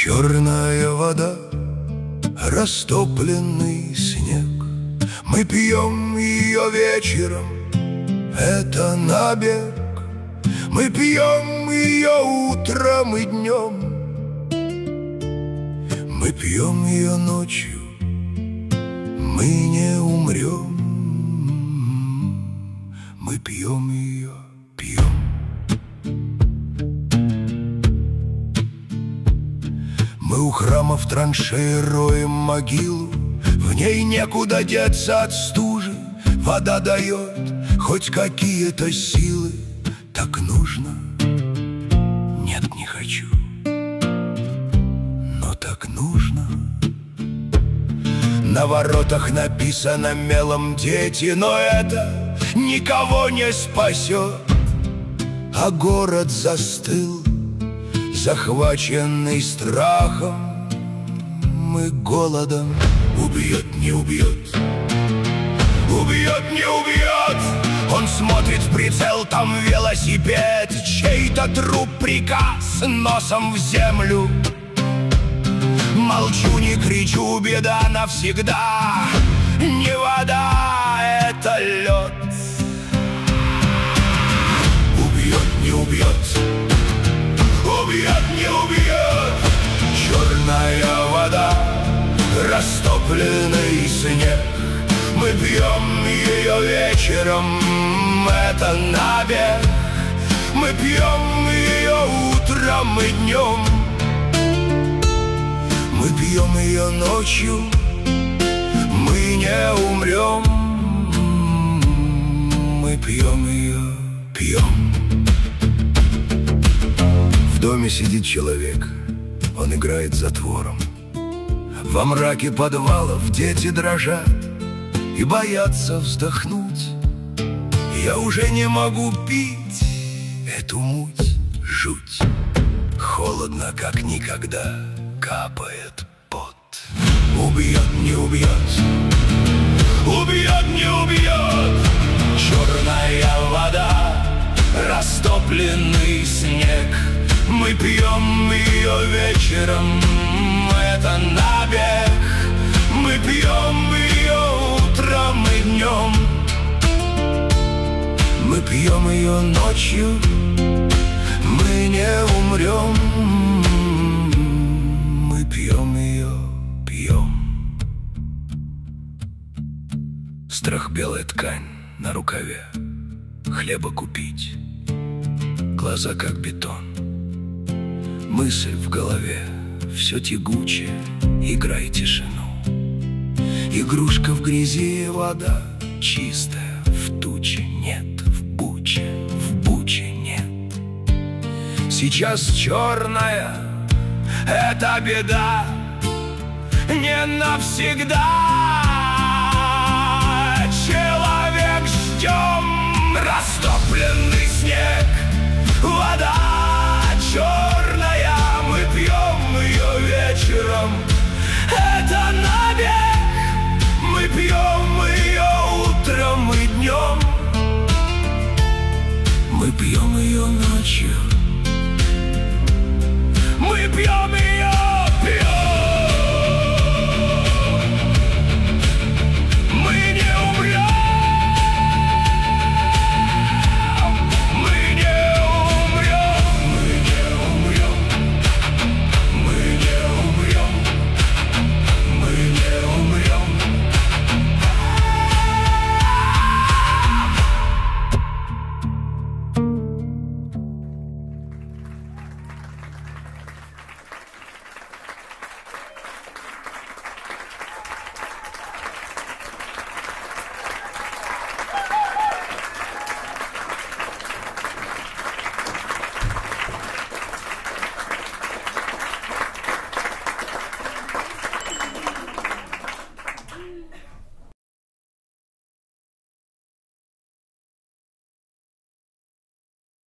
Черная вода, растопленный снег. Мы пьем ее вечером, это набег. Мы пьем ее утром и днем. Мы пьем ее ночью, мы не умрем. Мы пьем ее, пьем. Мы у храмов траншеи роем могилу. В ней некуда деться от стужи. Вода дает хоть какие-то силы. Так нужно? Нет, не хочу. Но так нужно. На воротах написано мелом «Дети», но это никого не спасет. А город застыл, захваченный страхом и голодом. Убьет, не убьет, убьет, не убьет. Он смотрит в прицел, там велосипед. Чей-то труп, приказ носом в землю. Молчу, не кричу, беда навсегда. Не вода, это лед. Убьет, не убьет, убьет, не убьет. Черная вода, растопленный снег. Мы пьем ее вечером, это набег. Мы пьем ее утром и днем. Мы пьем ее ночью, мы не умрем. Мы пьем ее, пьем. В доме сидит человек, он играет затвором. Во мраке подвалов дети дрожат и боятся вздохнуть. Я уже не могу пить эту муть, жуть. Холодно, как никогда, капает пот. Убьет, не убьет, убьет, не убьет. Черная вода, растопленный снег. Мы пьем ее вечером, это набег. Мы пьем ее утром и днем. Мы пьем ее ночью, мы не умрем. Мы пьем ее, пьем. Страх, белая ткань на рукаве. Хлеба купить, глаза как бетон. Мысль в голове, все тягуче, игра и тишину. Игрушка в грязи, вода чистая, в туче нет, в буче нет. Сейчас черная, это беда, не навсегда. Человек, ждем, растопленный снег. Вода черная, мы пьем ее вечером, это набег. Мы пьем ее утром и днем. Мы пьем ее ночью. Мы пьем